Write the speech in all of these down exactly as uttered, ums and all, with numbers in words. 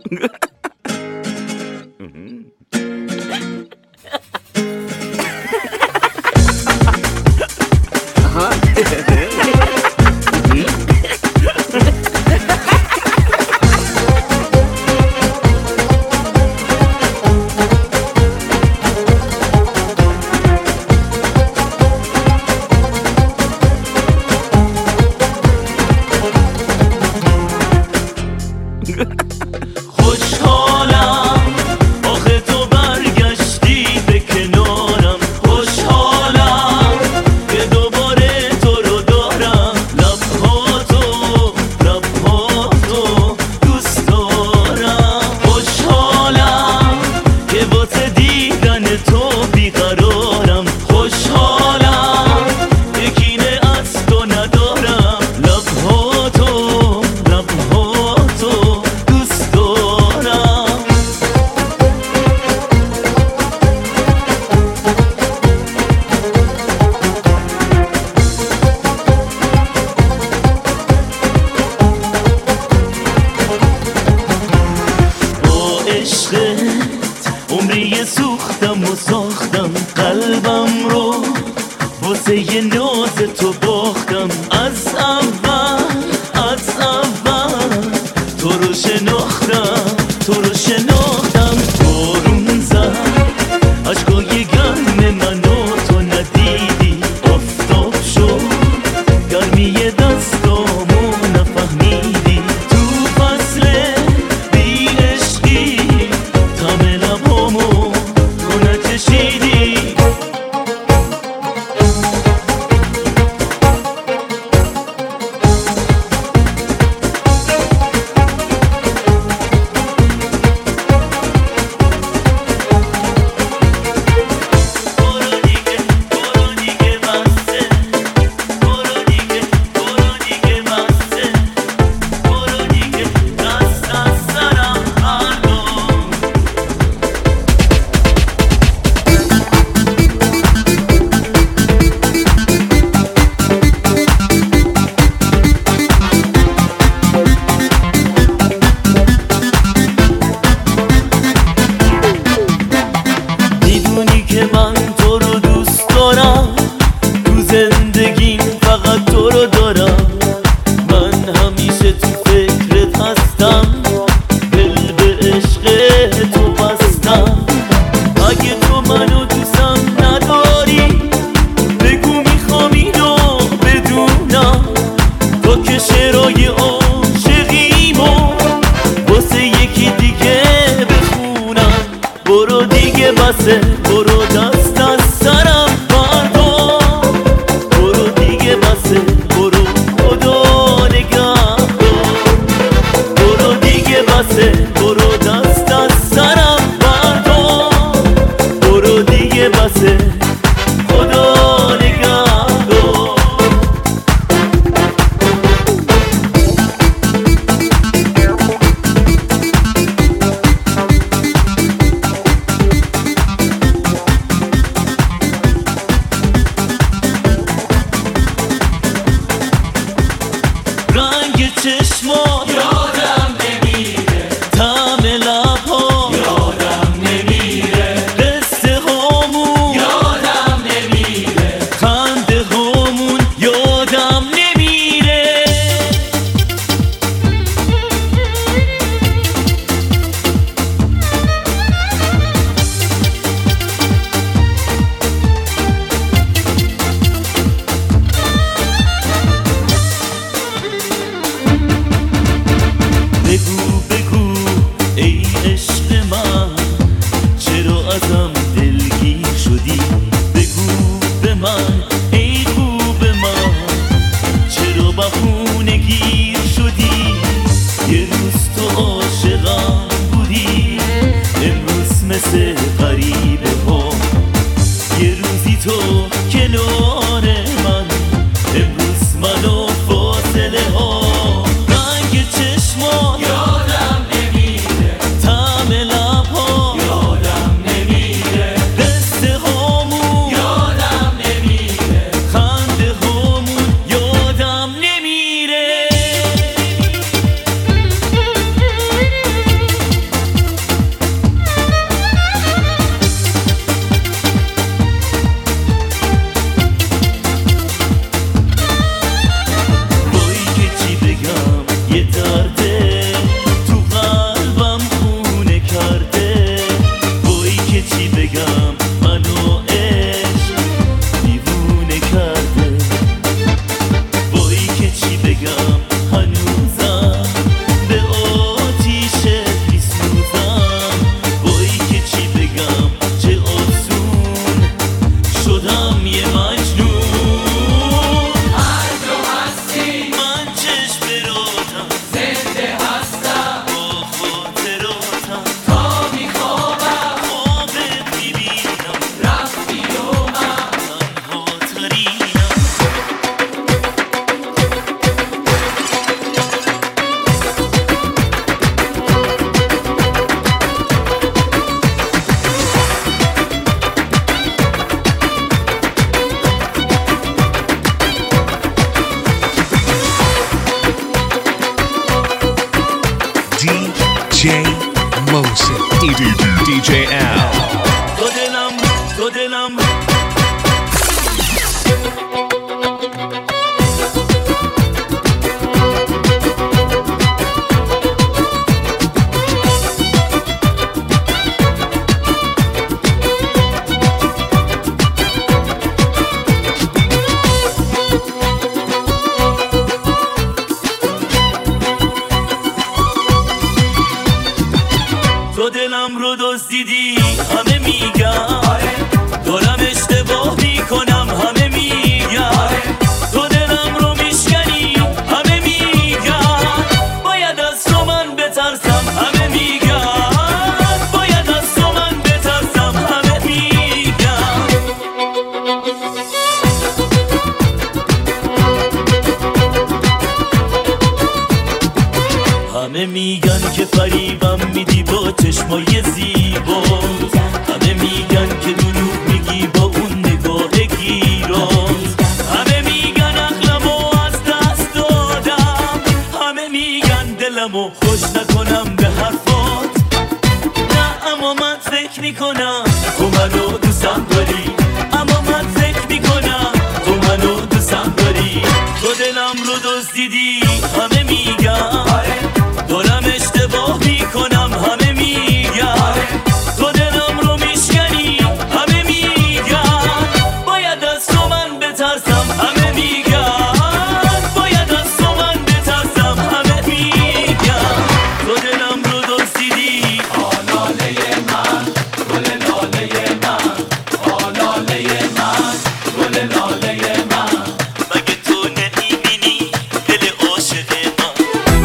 عمری سوختم و ساختم قلبم رو واسه یه ناز تو باختم. از اول از اول تو رو شناختم تو رو شناختم. بارون زد عشقای گرم منو تو ندیدی. آفتاب شد گرمی دستامو نفهمیدی. تو فصل بی عشقی تم لبامو تو نچشیدی. بسه برو دست از سرم بردار. برو دیگه بسه برو خدا نگهدار. برو دیگه بسه برو دست از سرم بردار. برو دیگه بسه خدا نگهدار. چشمات یادم نمیره. طعم لبها یادم نمیره. قصه هامون یادم نمیره. خنده هامون یادم نمیره. بگو بگو ای عشق من چرا ازم دلگیر شدی. بگو به من ای خوب من چرا بهونه گیر شدی. یه روز تو عاشقم بودی امروز مثل غریبه ها. یه روزی تو کنار من امروز منو فاصله ها. یادم نمیره. طعم لبها یادم نمیره. قصه هامون یادم نمیره. خنده هامون یادم نمیره. جی موسیقی دی جی دی جی ال تو دلم تو دلم تو دلم رو دزدیدی همه میگن دارم اشتباه میکنم همه میگن تو دلم رو میشکنی همه میگن باید از تو من بترسم همه میگن باید از تو من بترسم همه میگن همه میگن که فریبم میدی با چشمای زیبا همه میگن که دروغ میگی با اون نگاه گیرات همه میگن عقلمو از دست دادم همه میگن دلمو خوش نکنم به حرفات نه اما من فکر میکنم تو منو دوستم داری اما من فکر میکنم تو منو دوستم داری تو دلم رو دزدیدی همه میگن دارم اشتباه میکنم همه میگن تو دلم رو میشکنی همه میگن باید از تو من بترسم همه میگن باید از تو من بترسم همه میگن تو دلم رو دزدیدی آلاله من گل لاله من آلاله من گل لاله من مگه تو نمیبینی دل عاشق من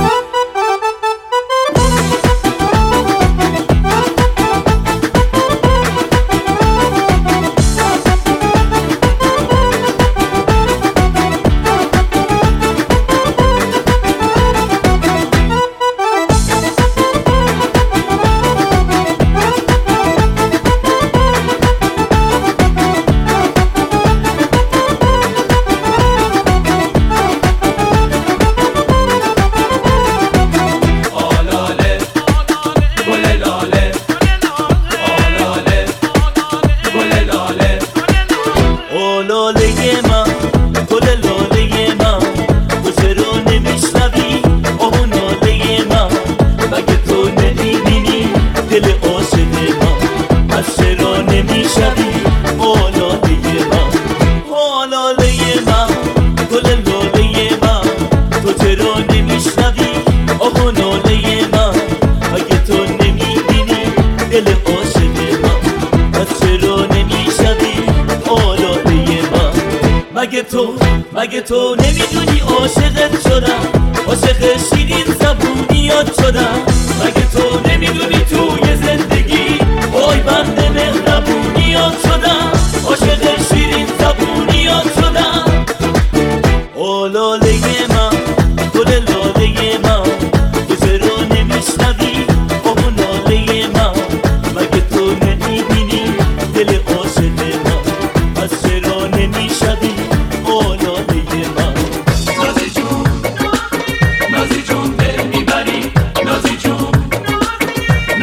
لاله من گل لاله من تو چرا نمیشنوی آه ناله من مگه تو نمیبینی دل عاشق من از چرا نمیشنوی آه لاله من آه لاله من گل لاله من تو چرا نمیشنوی آه ناله من مگه تو نمیبینی دل عاشق من از چرا نمیشنوی آه لاله من مگه تو مگه تو نمیدونی عاشقت شدم عاشق شیرین زبونیات شدم مگه تو نمیدونی توی زندگی وای بنده مهربونیات شدم عاشق شیرین زبونیات شدم آه لاله من گل لاله من تو چرا نمیشنوی آه ناله من مگه تو نمیبینی دل عاشق من از چرا نمیشنوی آه لاله من نازی جون نازی جون دل میبری نازی جون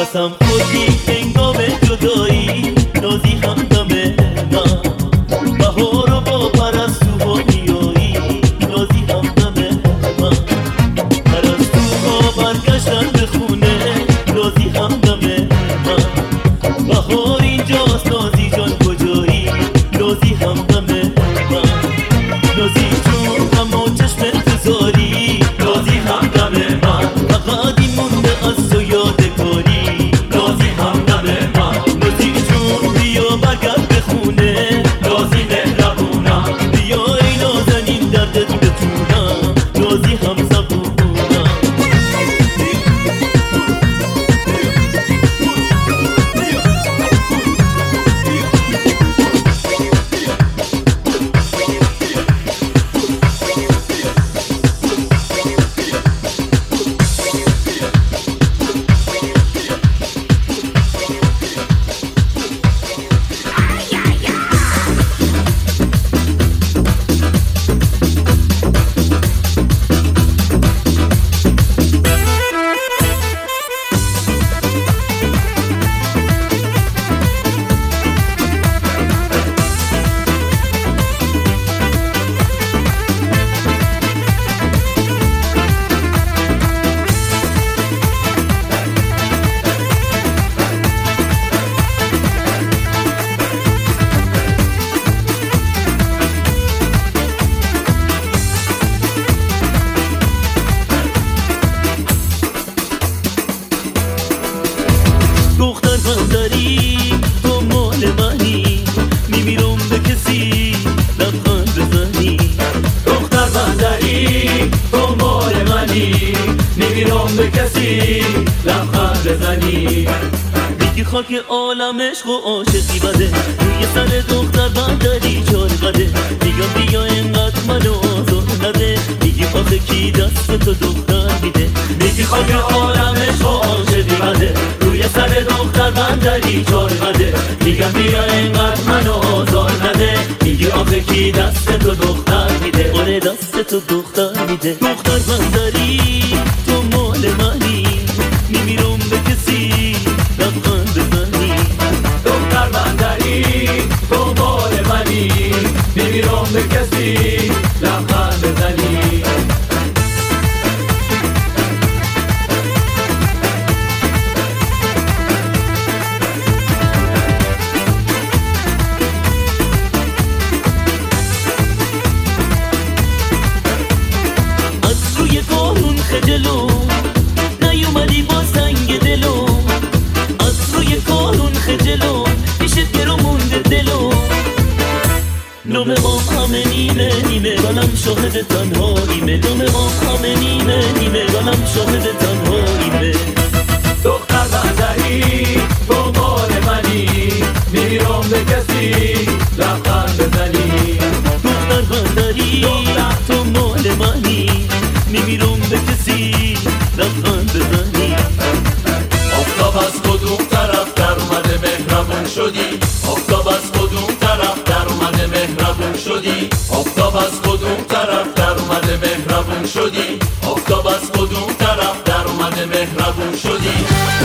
نفسم خودی هنگام جدایی نازی همدم من بهار و با پرستو و بیایی نازی همدم من پرستوها برگشتن به خونه نازی همدم من بهار اینجاست نازی جان کجایی نازی همدم من نازی جون اما چشم انتظاری نازی همدم من فقط این مونده از تو یادگاری نازی همدم من نازی جون بیا برگرد به خونه نازی مهربونم بیا ای نازنین دردت بتونم نازی هم زبونم میگی خاک عالم عشق و عاشقی بده روی سر دختر بندری چار قده میگم بیا اینقدر منو آزار نده میگی آخه کی دست تو دختر میده میگی خاک عالم عشق و عاشقی بده روی سر دختر بندری چار قده میگم بیا اینقدر منو آزار نده میگی آخه کی دست تو دختر میده آره دست تو دختر میده دختر بندری تو مال منی میمیرم به کسی لبخند بزنی دختر بندری تو مال منی میمیرم به کسی لبخند بزنی از روی قارون خجلو نیومدی با سنگ دلو از روی کارون خجلو پیشت گرو مونده دلو نوم ما همه نیمه نیمه گلم شاهد تنهاییمه نوم ما همه نیمه نیمه گلم شاهد تنهاییمه دختر بندری تو مال منی میرم به کسی لبخند بزنی دختر بندری تو مال منی میمیرم به کسی لبخند بزنی آفتاب از کدوم طرف در اومده مهربون شدی آفتاب از کدوم طرف در اومده مهربون شدی آفتاب از کدوم طرف در اومده مهربون شدی آفتاب از کدوم طرف در اومده مهربون شدی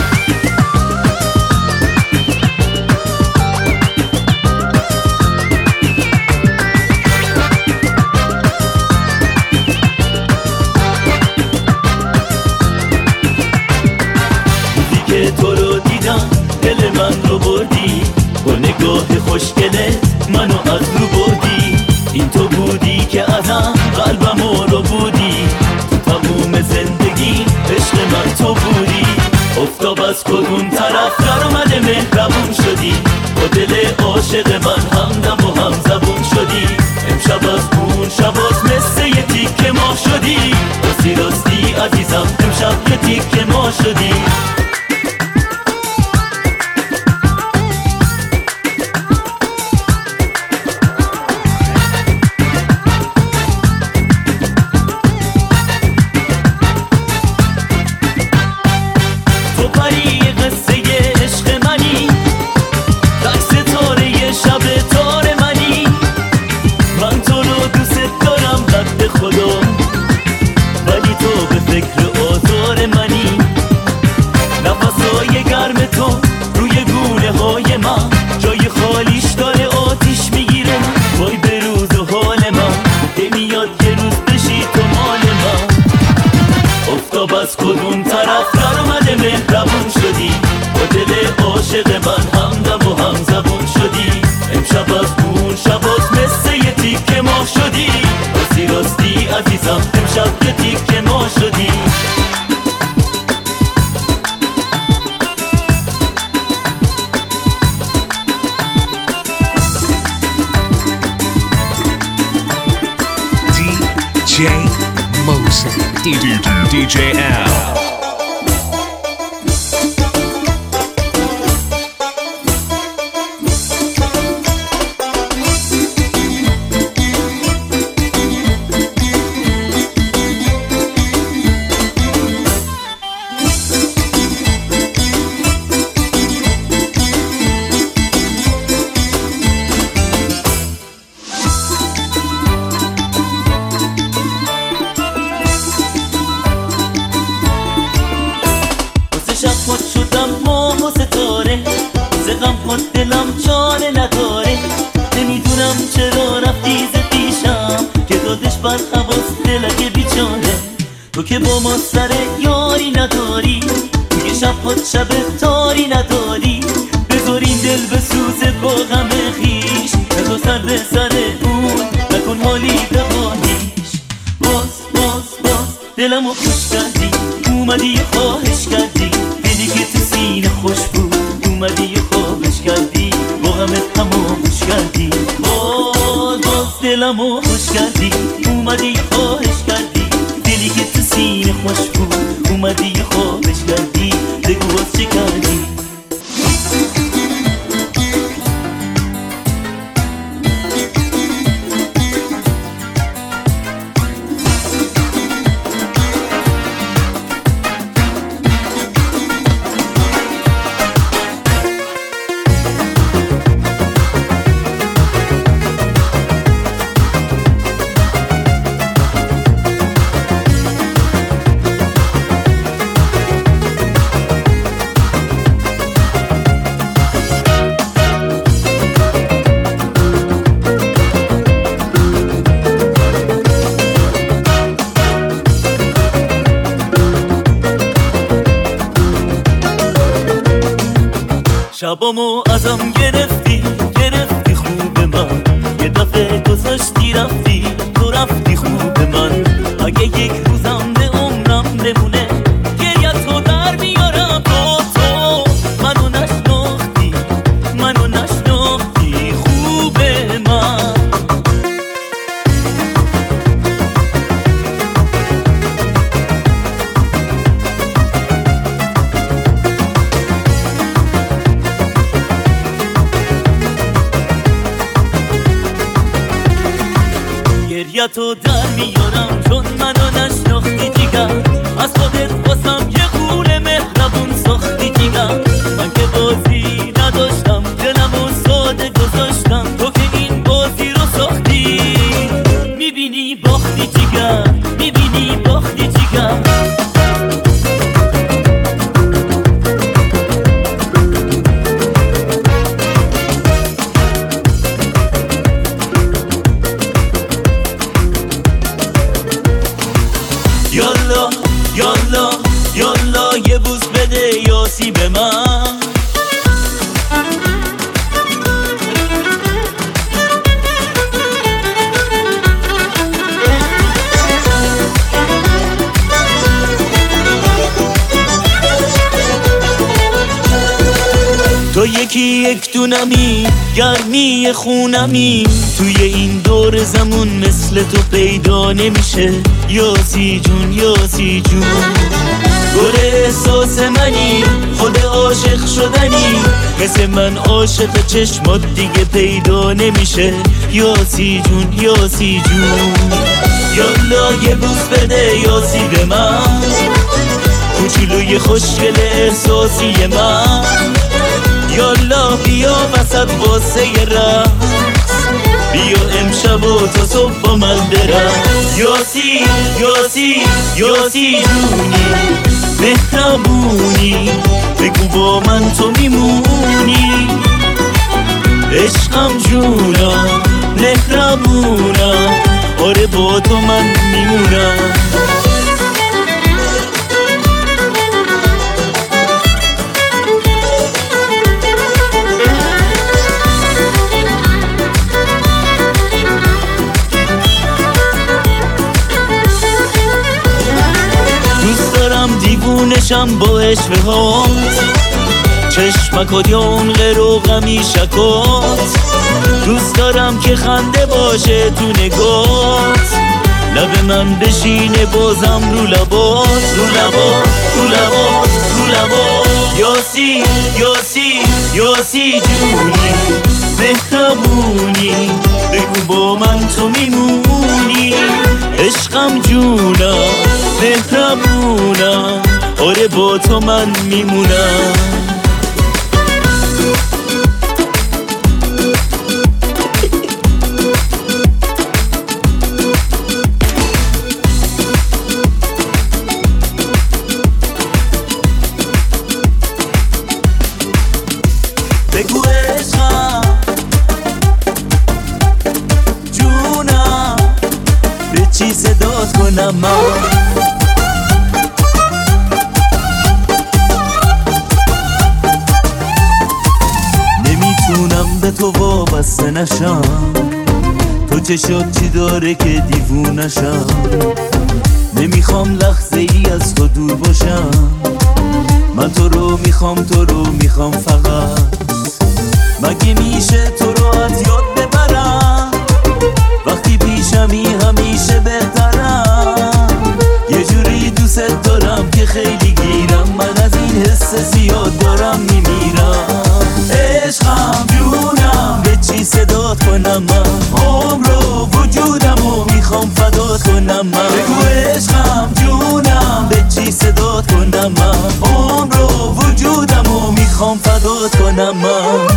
تو رو دیدم دل من رو بردی با نگاه خوشگله منو از رو بردی این تو بودی که ازم قلبم رو بودی تو تموم زندگی عشق من تو بودی افتاب از کدوم طرف در اومده مهربون شدی با دل عاشق من همدم و هم زبون شدی امشب از اون شباز مثل یه تیک ما شدی راستی راستی عزیزم امشب یه تیک ما شدی امشب از کدوم طرف در اومده مهربون شدی، با دل عاشق من همدم و هم زبون شدی. امشب از اون شبات مثل یه تیک ماه شدی، راستی راستی عزیزم امشب یه تیک ماه شدی. D J Mosin, D J Al. شب شدم ماه و ستاره، زغم ها دلم چاره نداره. نمیدونم چرا رفتی ز پیشم که دادش بر حواس دلک بیچاره. تو که با ما سر یاری نداری، توی شب ها شب تاری نداری. بذارین دل بسوزه با غم خیش، نزا سر به سر اون نکن حالی به حالیش. باز باز باز دلمو خوش کردی، اومدی خواهش کردی. دلی که تو سینه خوش بود اومدی خواهش کردی، با غمت هماموش کردی. باز باز دلمو خوش کردی، اومدی خواهش کردی. دلی که تو سینه خوش بود اومدی خواهش کردی، بگو باز چه کردی. شبامو ازم گرفتی گرفتی خوب من، یه دفعه گذاشتی رفتی تو رفتی خوب من. اگه یک روزم به عمرم بمونه گریه‌تو در بیارم با تو. منو نشناختی منو نشناختی خوب من. گریه‌تو در میارم چون منو نشناختی جیگر. از خودت واسم یه خونه مهربون ساختی جیگر. من که بازی نداشتم دلمو ساده گذاشتم، تو که این بازی رو ساختی. میبینی باختی جیگر، میبینی باختی جیگر. یالا یالا یالا یه بوس بده یاسی به من. تو یکی یک دونمی گرمی خونمی، توی این دور زمون مثل تو پیدا نمیشه. یاسی جون یاسی جون گل احساس منی، خود عاشق شدنی. مثل من عاشق چشمات دیگه پیدا نمیشه. یاسی جون یاسی جون یالا یه بوس بده یاسی به من. کوچولوی خوشگل احساسی من. یالا بیا وسط واسه یه رقص، بیا امشب و تا صبح با من برقص. یاسی یاسی یاسی جونی مهربونی، بگو با من تو میمونی. عشقم جونم مهربونم، آره با تو من میمونم. دیوونشم با عشق هات، چشمکات یا اون غیر و غمیشکات، دوست دارم که خنده باشه تو نگات، لب من بشینه بازم رو لبات، رو لبات رو لبات رو لبات. یاسی یاسی یاسی جونی مهربونی، بگو با من تو میمونی، عشقم جونم مهربونم، آره با تو من میمونم. بگو عشقم جونم، به چی صدات کنم من؟ نمیتونم به تو وابسته نشم، تو چه شد چی داره که دیوونشم، نمیخوام لحظه ای از تو دور باشم، من تو رو میخوام تو رو میخوام فقط، مگه میشه تو رو از یاد ببرم، وقتی پیشمی همیشه بهترم، یه جوری دوست دارم که خیلی گیرم، من از این حس زیاد دارم میمیرم. عشقم جونم، به چی صدات کنم من؟ عمر و وجودم و میخوام فدات کنم من. بگو عشقم جونم، به چی صدات کنم من؟ عمر و وجودم و میخوام فدات کنم من.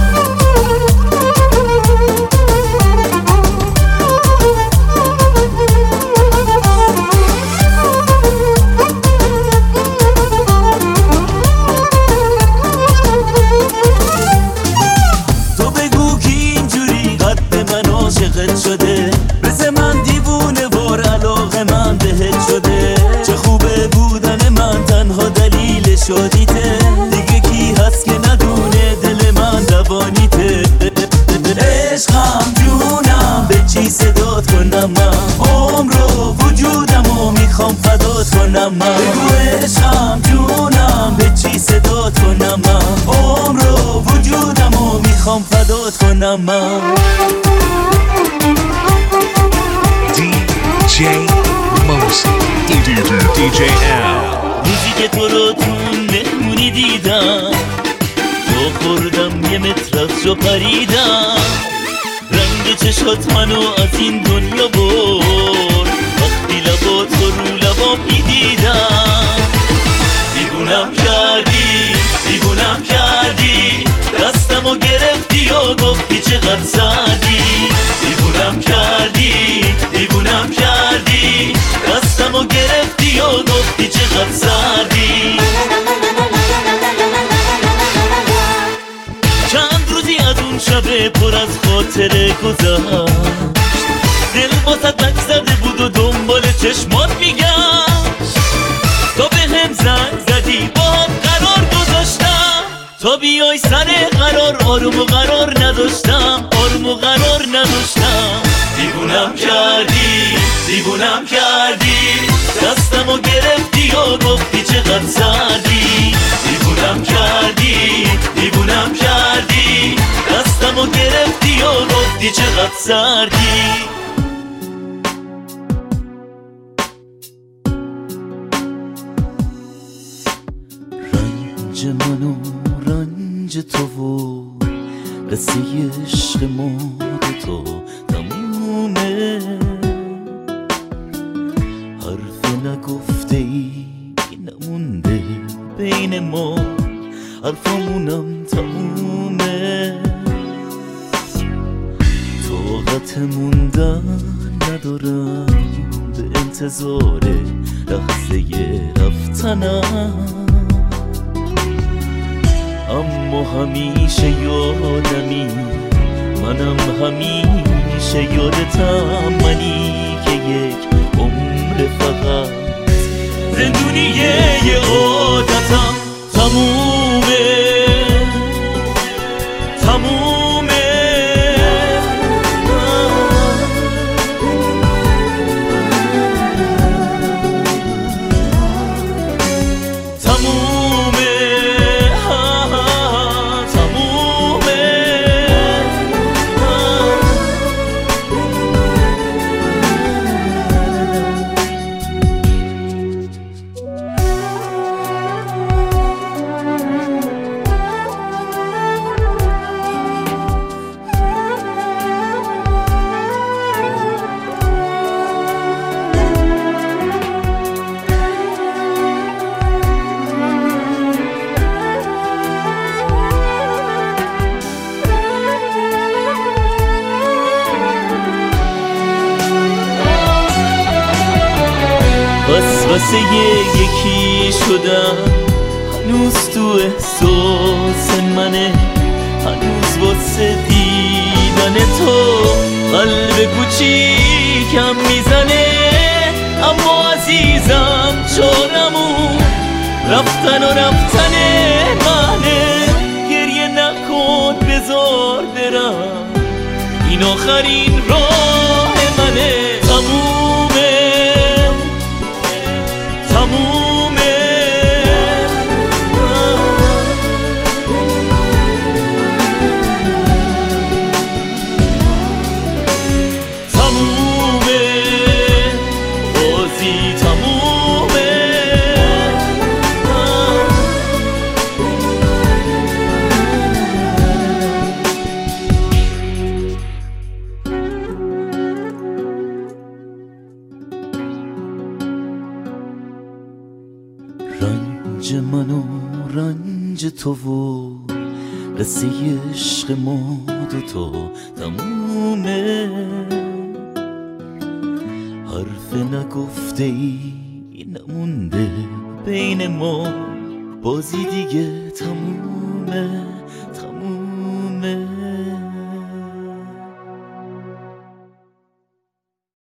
شده بزه من دیوونه وار علاقه من بهت شده، چه خوبه بودن من تنها دلیل شادیته، دیگه کی هست که ندونه دل من دوانیته. عشقم جونم، به چی صدات کنم من؟ عمر و وجودم و میخوام فدات کنم من. بگو عشقم جونم، به چی صدات کنم من؟ عمر و وجودم و میخوام فدات کنم من. دی جی Mosi دی جی L. روزی که تو رو تو مهمونی دیدم، تو خوردم یه متر از جا پریدم، رنگ چشات منو از این دنیا برد، وقتی لبات رو لبام میدیدم. دیوونم کردی دیوونم کردی، دستمو گرفتی و گفتی چقدر سردی. دیوونم کردی دیوونم کردی، دستمو گرفتی و گفتی چقدر سردی. چند روزی از اون شب پر از خاطره گذشت، دل واسه لک زده بود و دنبال چشمات میگشت، تا به هم زنگ زدی باهات قرار گذاشتم، تا بیای سر قرار آروم و قرار نداشتم، آروم و قرار نداشتم. دیوونم کردی دیوونم کردی، دستمو گرفتی و گفتی چقدر سردی. دیوونم کردی دیوونم کردی، دستمو گرفتی و گفتی چقدر سردی. رنج من و رنج تو و قصه عشق ما تو تمومه، حرف نگفته ای نمونده بین ما، حرفمونم تمومه، طاقت موندن ندارم به انتظار لحظه رفتنم، اما همیشه یادمی، منم همیشه یادتم، منی که یک عمر فقط زندونی یه عادتم تمومه تمومه. تمومه ها ها تمومه بس واسه یکی شدم هنوز تو احساس منه هنوز واسه دیدن تو قلب کوچیکم میزنه اما عزیزم چونمون رفتن و رفتن منه گریه نکن بذار برم این آخرین راه منه تمومه تمومه تمومه بازی تمومه رنج من و رنج تو و قصه عشق ما دوتا تمومه حرف نگفته ای نمونده بین ما بازی دیگه تمومه